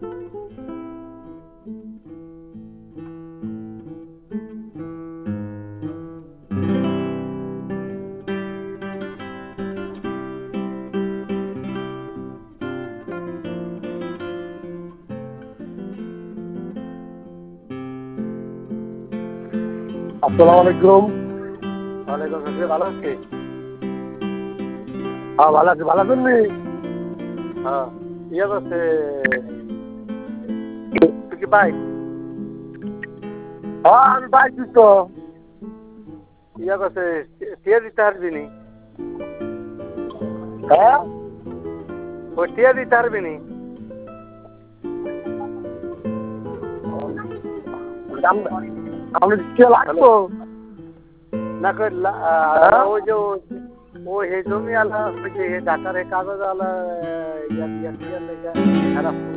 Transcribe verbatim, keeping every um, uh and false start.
আসসালামু আলাইকুম। ওয়ালাইকুম আসসালাম, ভালো আছি। হ্যাঁ ভালো আছি, ভালো আছেন নি? হ্যাঁ, ইয়ে করছে, তুই কি পাই হ্যাঁ আমি পাইছি তো। ইয়ে করছে, টিয়া দিতে পারবি নি? হ্যাঁ ওই টিয়া দিতে পারবি নি? আপনি কে লাগতো? না কই লা- আহ, ওই যে ও- ওই হে জমি আলা, ওই যে হে ডাক্তারের কাগজ আলা, ইয়া ইয়া টিয়া লেগে খারাপ